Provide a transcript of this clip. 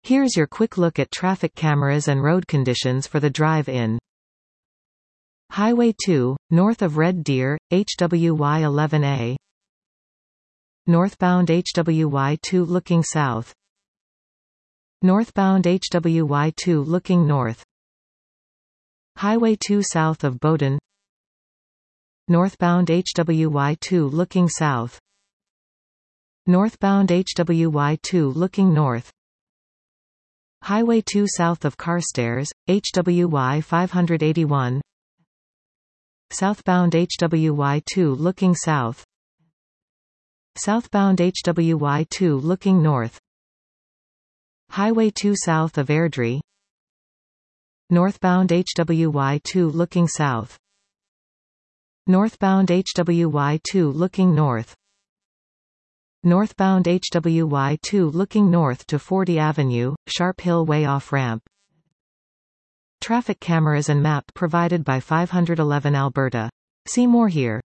Here's your quick look at traffic cameras and road conditions for the drive in. Highway 2, north of Red Deer, HWY 11A. Northbound HWY 2 looking south. Northbound HWY 2 looking north. Highway 2 south of Bowdoin. Northbound HWY 2 looking south. Northbound HWY 2 looking north. Highway 2 south of Carstairs, HWY 581. Southbound HWY 2 looking south. Southbound HWY 2 looking north. Highway 2 south of Airdrie. Northbound HWY 2 looking south. Northbound HWY 2 looking north. Northbound HWY 2 looking north to 40 Avenue, Sharp Hill Way off-ramp. Traffic cameras and map provided by 511 Alberta. See more here.